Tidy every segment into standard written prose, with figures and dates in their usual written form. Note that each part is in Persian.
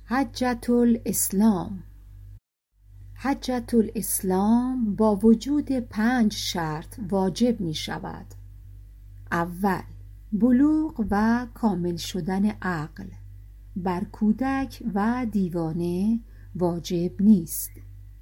حجة الاسلام. حجة الاسلام با وجود 5 شرط واجب می شود. اول، بلوغ و کامل شدن عقل. بر کودک و دیوانه واجب نیست.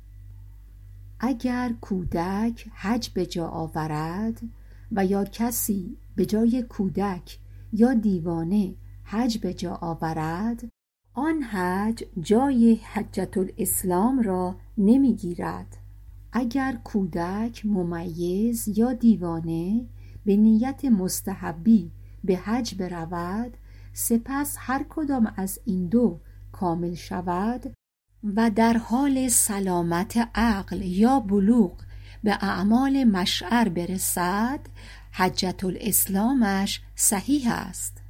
اگر کودک حج به جا آورد و یا کسی به جای کودک یا دیوانه حج به جا آورد، آن حج جای حجة الاسلام را نمی گیرد. اگر کودک ممیز یا دیوانه به نیت مستحبی به حج برود، سپس هر کدام از این دو کامل شود و در حال سلامت عقل یا بلوغ به اعمال مشعر برسد، حجة الاسلامش صحیح است.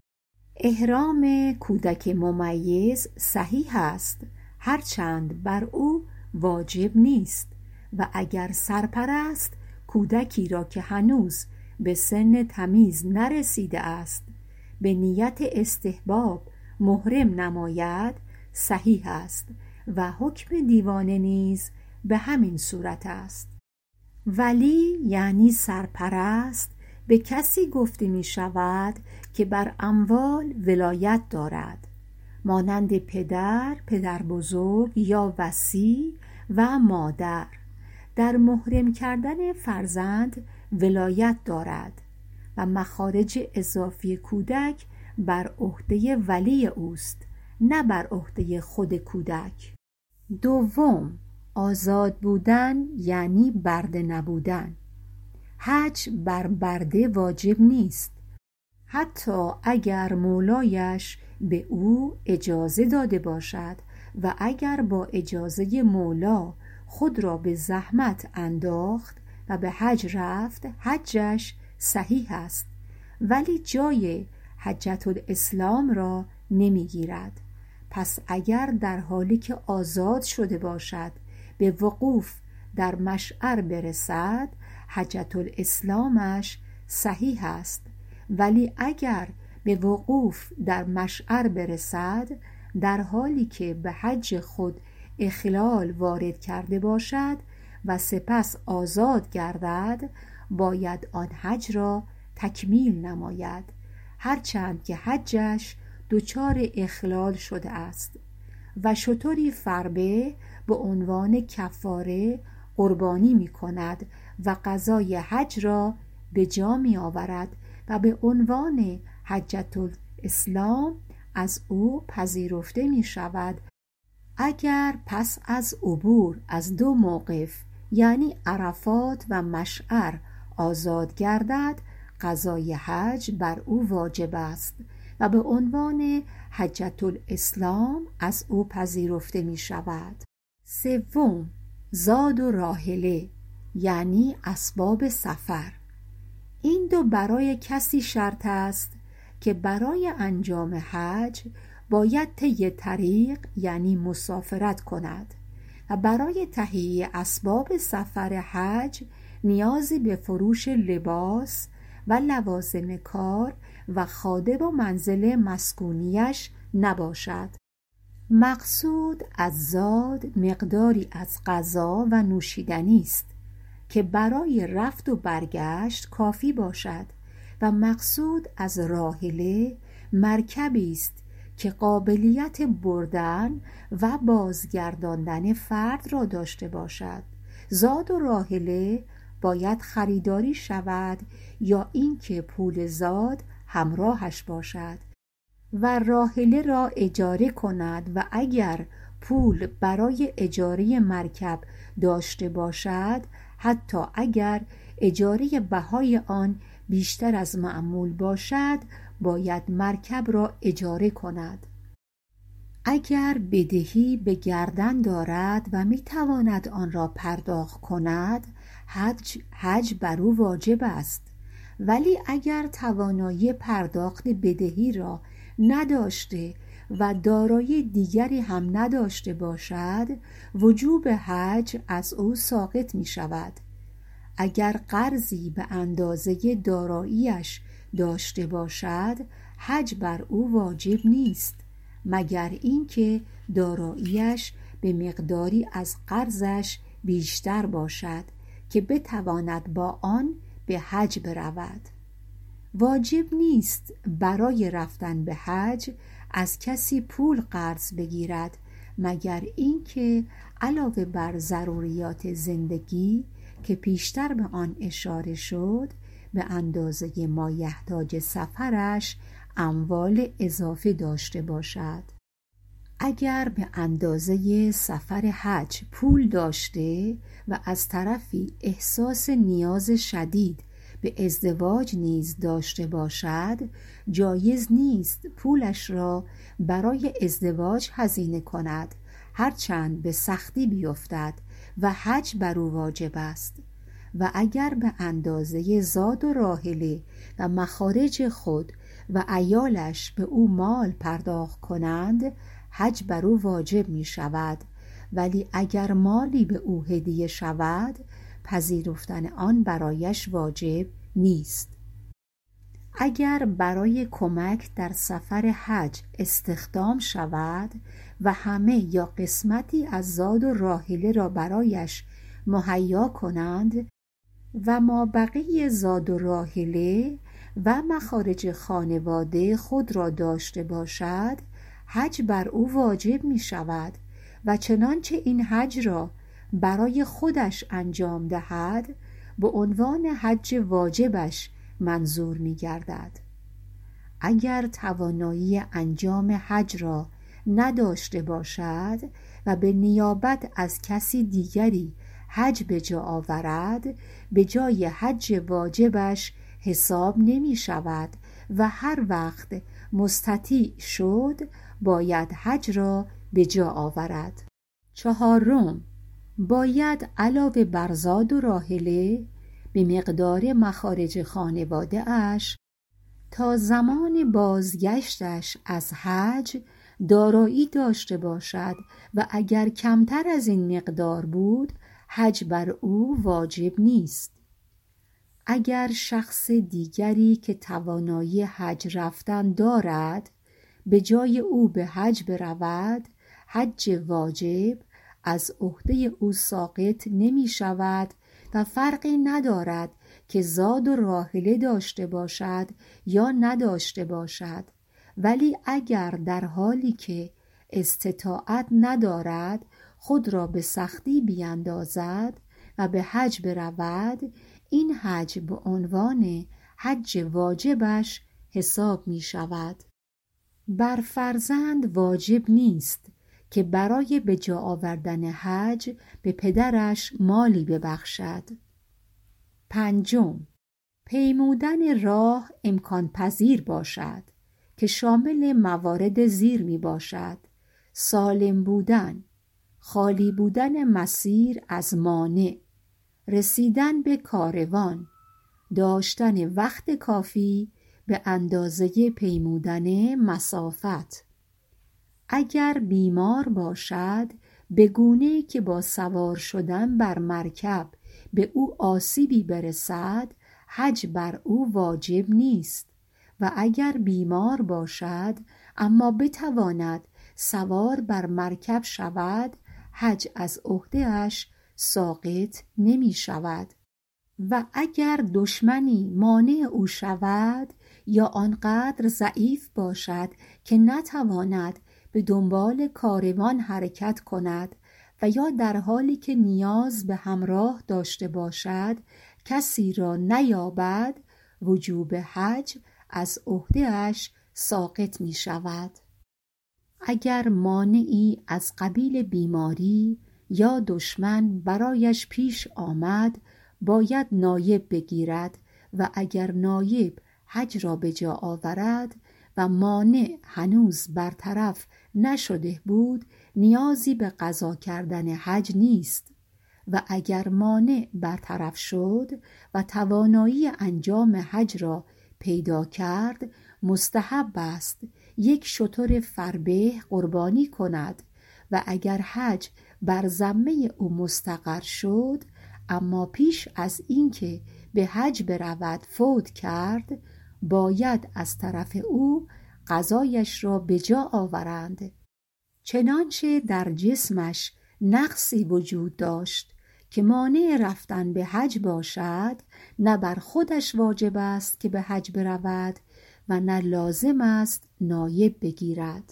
احرام کودک ممیز صحیح است، هرچند بر او واجب نیست، و اگر سرپرست کودکی را که هنوز به سن تمیز نرسیده است به نیت استحباب محرم نماید، صحیح است و حکم دیوانه نیز به همین صورت است. ولی یعنی سرپرست به کسی گفته می شود که بر اموال ولایت دارد، مانند پدر، پدر بزرگ یا وصی و مادر. در محرم کردن فرزند ولایت دارد و مخارج اضافی کودک بر عهده ولی اوست، نه بر عهده خود کودک. دوم، آزاد بودن یعنی برده نبودن. حج بر برده واجب نیست، حتی اگر مولایش به او اجازه داده باشد و اگر با اجازه مولا خود را به زحمت انداخت و به حج رفت، حجش صحیح است، ولی جای حجة الاسلام را نمی گیرد. پس اگر در حالی که آزاد شده باشد به وقوف در مشعر برسد، حجة الاسلامش صحیح است، ولی اگر به وقوف در مشعر برسد در حالی که به حج خود اخلال وارد کرده باشد و سپس آزاد گردد، باید آن حج را تکمیل نماید، هرچند که حجش دچار اخلال شده است، و شتری فربه به عنوان کفاره قربانی می کند و قضای حج را به جا می آورد و به عنوان حجة الاسلام از او پذیرفته می شود. اگر پس از عبور از 2 موقف یعنی عرفات و مشعر آزاد گردد، قضای حج بر او واجب است و به عنوان حجة الاسلام از او پذیرفته می شود. سوم، زاد و راحله یعنی اسباب سفر. این دو برای کسی شرط است که برای انجام حج باید طی طریق یعنی مسافرت کند و برای تهیه اسباب سفر حج نیازی به فروش لباس و لوازم کار و خادم و منزل مسکونیش نباشد. مقصود از زاد مقداری از غذا و نوشیدنی است که برای رفت و برگشت کافی باشد، و مقصود از راحله مرکبی است که قابلیت بردن و بازگرداندن فرد را داشته باشد. زاد و راحله باید خریداری شود یا اینکه پول زاد همراهش باشد و راحله را اجاره کند، و اگر پول برای اجاره مرکب داشته باشد، حتی اگر اجاره بهای آن بیشتر از معمول باشد، باید مرکب را اجاره کند. اگر بدهی به گردن دارد و میتواند آن را پرداخت کند، حج بر او واجب است، ولی اگر توانایی پرداخت بدهی را نداشته و دارایی دیگری هم نداشته باشد، وجوب حج از او ساقط می شود. اگر قرضی به اندازه داراییش داشته باشد، حج بر او واجب نیست، مگر اینکه داراییش به مقداری از قرضش بیشتر باشد که بتواند با آن به حج برود. واجب نیست برای رفتن به حج از کسی پول قرض بگیرد مگر اینکه علاوه بر ضروریات زندگی که پیشتر به آن اشاره شد، به اندازه مایحتاج سفرش اموال اضافه داشته باشد. اگر به اندازه سفر حج پول داشته و از طرفی احساس نیاز شدید به ازدواج نیز داشته باشد، جایز نیست پولش را برای ازدواج هزینه کند، هرچند به سختی بیفتد و حج بر او واجب است. و اگر به اندازه زاد و راحله و مخارج خود و عیالش به او مال پرداخت کنند، حج بر او واجب می شود، ولی اگر مالی به او هدیه شود، پذیرفتن آن برایش واجب نیست. اگر برای کمک در سفر حج استخدام شود و همه یا قسمتی از زاد و راحله را برایش مهیا کنند و ما بقیه زاد و راحله و مخارج خانواده خود را داشته باشد، حج بر او واجب می شود و چنانچه این حج را برای خودش انجام دهد به عنوان حج واجبش منظور می گردد. اگر توانایی انجام حج را نداشته باشد و به نیابت از کسی دیگری حج به جا آورد، به جای حج واجبش حساب نمی شود و هر وقت مستطیع شد باید حج را به جا آورد. 4. باید علاوه بر زاد و راحله به مقدار مخارج خانواده اش تا زمان بازگشتش از حج دارایی داشته باشد و اگر کمتر از این مقدار بود، حج بر او واجب نیست. اگر شخص دیگری که توانایی حج رفتن دارد به جای او به حج برود، حج واجب از عهده او ساقط نمی شود و فرقی ندارد که زاد و راحله داشته باشد یا نداشته باشد. ولی اگر در حالی که استطاعت ندارد خود را به سختی بیندازد و به حج برود، این حج به عنوان حج واجبش حساب می شود. بر فرزند واجب نیست که برای به جا آوردن حج به پدرش مالی ببخشد. 5. پیمودن راه امکان پذیر باشد که شامل موارد زیر می باشد: سالم بودن، خالی بودن مسیر از مانع، رسیدن به کاروان، داشتن وقت کافی به اندازه پیمودن مسافت. اگر بیمار باشد به گونه‌ای که با سوار شدن بر مرکب به او آسیبی برسد، حج بر او واجب نیست. و اگر بیمار باشد اما بتواند سوار بر مرکب شود، حج از عهده‌اش ساقط نمی شود. و اگر دشمنی مانع او شود یا آنقدر ضعیف باشد که نتواند به دنبال کاروان حرکت کند و یا در حالی که نیاز به همراه داشته باشد کسی را نیابد، وجوب حج از عهده‌اش ساقط می شود. اگر مانعی از قبیل بیماری یا دشمن برایش پیش آمد، باید نایب بگیرد و اگر نایب حج را به جا آورد و مانع هنوز برطرف نشده بود، نیازی به قضا کردن حج نیست. و اگر مانع برطرف شد و توانایی انجام حج را پیدا کرد، مستحب است یک شتر فربه قربانی کند و اگر حج بر ذمه او مستقر شد اما پیش از اینکه به حج برود فوت کرد، باید از طرف او قضایش را به جا آورند. چنانچه در جسمش نقصی وجود داشت که مانع رفتن به حج باشد، نه بر خودش واجب است که به حج برود و نه لازم است نایب بگیرد.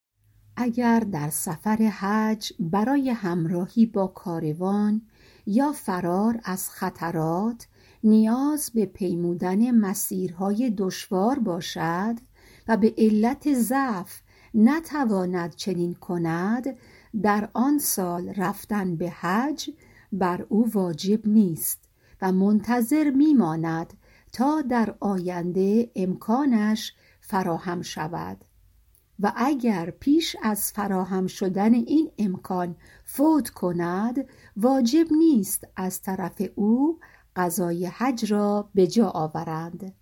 اگر در سفر حج برای همراهی با کاروان یا فرار از خطرات نیاز به پیمودن مسیرهای دشوار باشد و به علت ضعف نتواند چنین کند، در آن سال رفتن به حج بر او واجب نیست و منتظر میماند تا در آینده امکانش فراهم شود و اگر پیش از فراهم شدن این امکان فوت کند، واجب نیست از طرف او قضای حج را به جا آورند.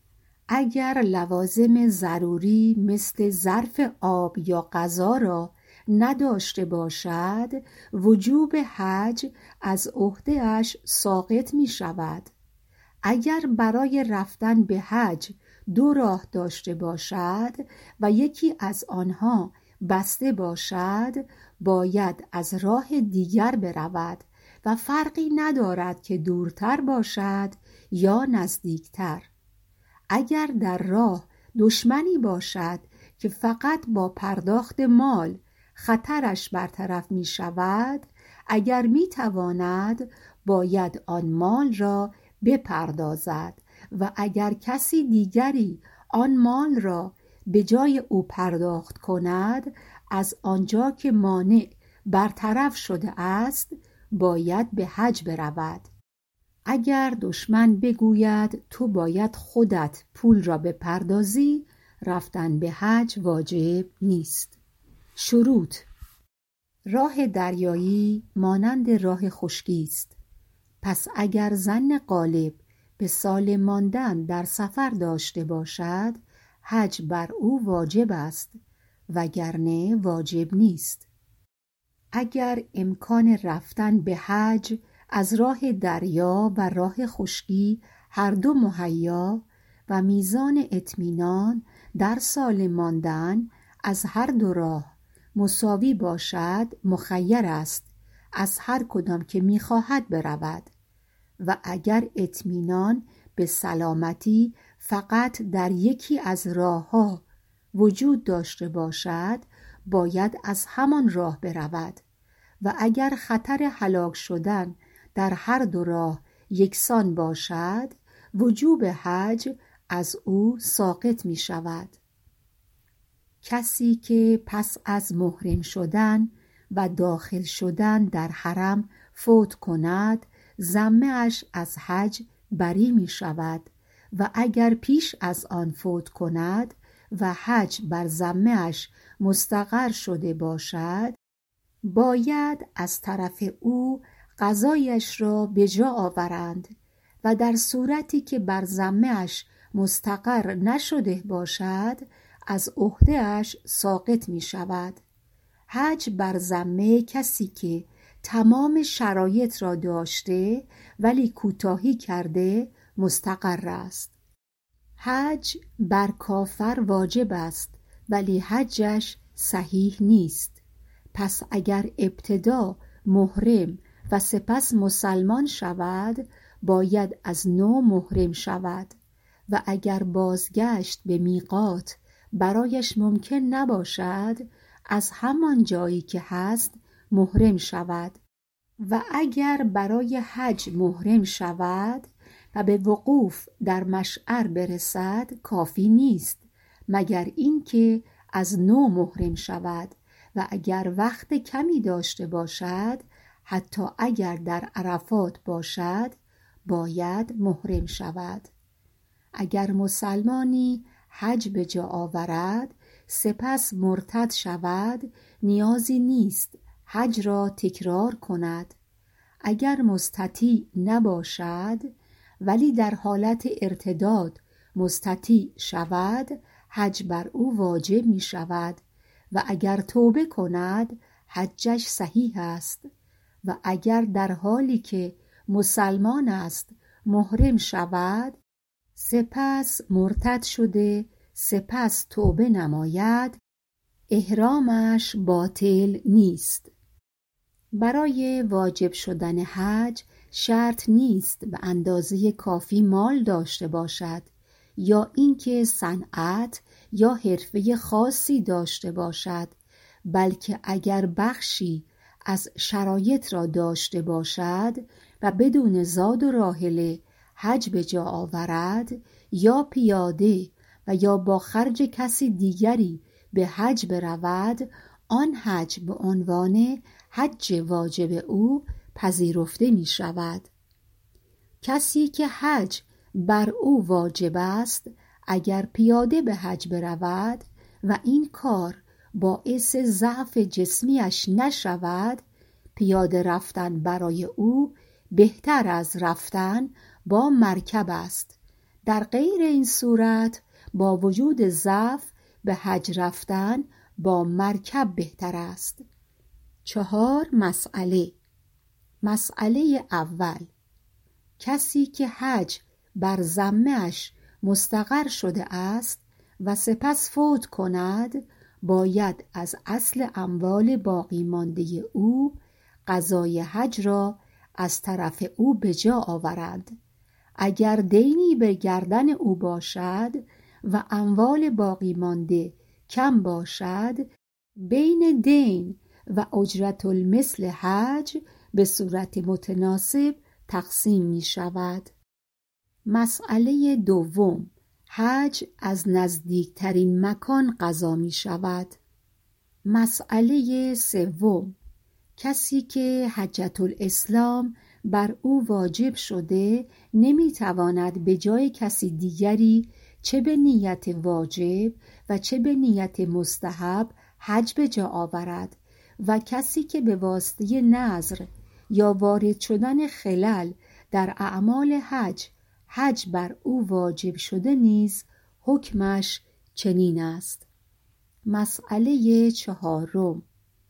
اگر لوازم ضروری مثل ظرف آب یا غذا را نداشته باشد، وجوب حج از عهده‌اش ساقط می شود. اگر برای رفتن به حج 2 راه داشته باشد و یکی از آنها بسته باشد، باید از راه دیگر برود و فرقی ندارد که دورتر باشد یا نزدیکتر. اگر در راه دشمنی باشد که فقط با پرداخت مال خطرش برطرف می شود، اگر می تواند باید آن مال را بپردازد و اگر کسی دیگری آن مال را به جای او پرداخت کند، از آنجا که مانع برطرف شده است باید به حج برود. اگر دشمن بگوید تو باید خودت پول را بپردازی، رفتن به حج واجب نیست. شروط: راه دریایی مانند راه خشکی است. پس اگر ظن غالب به سالم ماندن در سفر داشته باشد، حج بر او واجب است، وگرنه واجب نیست. اگر امکان رفتن به حج از راه دریا و راه خشکی هر دو مهیا و میزان اطمینان در سالم ماندن از هر 2 راه مساوی باشد، مخیر است از هر کدام که می‌خواهد برود و اگر اطمینان به سلامتی فقط در یکی از راه‌ها وجود داشته باشد، باید از همان راه برود و اگر خطر هلاک شدن در هر 2 راه یکسان باشد، وجوب حج از او ساقط می شود. کسی که پس از محرم شدن و داخل شدن در حرم فوت کند، ذمه اش از حج بری می شود و اگر پیش از آن فوت کند و حج بر ذمه اش مستقر شده باشد، باید از طرف او قضایش را به جا آورند و در صورتی که بر ذمه اش مستقر نشده باشد، از عهده اش ساقط می شود. حج بر ذمه کسی که تمام شرایط را داشته ولی کوتاهی کرده مستقر است. حج بر کافر واجب است ولی حجش صحیح نیست. پس اگر ابتدا محرم و سپس مسلمان شود، باید از نو محرم شود و اگر بازگشت به میقات برایش ممکن نباشد، از همان جایی که هست محرم شود و اگر برای حج محرم شود و به وقوف در مشعر برسد، کافی نیست مگر اینکه از نو محرم شود و اگر وقت کمی داشته باشد، حتی اگر در عرفات باشد، باید محرم شود. اگر مسلمانی حج به جا آورد سپس مرتد شود، نیازی نیست حج را تکرار کند. اگر مستطیع نباشد ولی در حالت ارتداد مستطیع شود، حج بر او واجب می شود و اگر توبه کند حجش صحیح است و اگر در حالی که مسلمان است محرم شود، سپس مرتد شده سپس توبه نماید احرامش باطل نیست. برای واجب شدن حج شرط نیست به اندازه کافی مال داشته باشد یا اینکه صنعت یا حرفه خاصی داشته باشد، بلکه اگر بخشی از شرایط را داشته باشد و بدون زاد و راحله حج به جا آورد یا پیاده و یا با خرج کسی دیگری به حج برود، آن حج به عنوان حج واجب او پذیرفته می شود. کسی که حج بر او واجب است اگر پیاده به حج برود و این کار باعث ضعف جسمیش نشود، پیاده رفتن برای او بهتر از رفتن با مرکب است. در غیر این صورت با وجود ضعف به حج رفتن با مرکب بهتر است. 4 مسئله اول، کسی که حج بر ذمه‌اش مستقر شده است و سپس فوت کند، باید از اصل اموال باقی مانده او قضای حج را از طرف او به جا آورد. اگر دینی به گردن او باشد و اموال باقی مانده کم باشد، بین دین و اجرت المثل حج به صورت متناسب تقسیم می شود. مسئله دوم، حج از نزدیکترین مکان قضا می شود. مسئله سوم، کسی که حجة الاسلام بر او واجب شده نمی تواند به جای کسی دیگری چه به نیت واجب و چه به نیت مستحب حج به جا آورد و کسی که به واسطه نذر یا وارد شدن خلل در اعمال حج بر او واجب شده نیز حکمش چنین است. مسئله چهارم،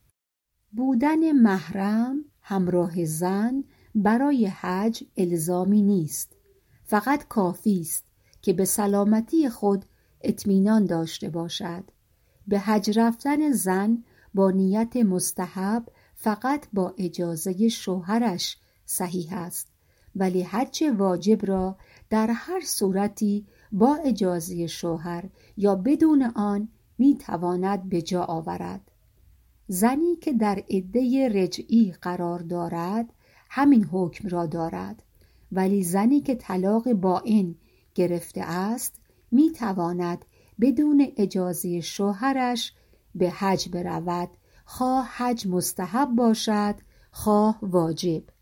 بودن محرم همراه زن برای حج الزامی نیست، فقط کافی است که به سلامتی خود اطمینان داشته باشد. به حج رفتن زن با نیت مستحب فقط با اجازه شوهرش صحیح است، ولی حج واجب را در هر صورتی با اجازه شوهر یا بدون آن می تواند به جا آورد. زنی که در عده رجعی قرار دارد همین حکم را دارد، ولی زنی که طلاق بائن گرفته است می تواند بدون اجازه شوهرش به حج برود، خواه حج مستحب باشد خواه واجب.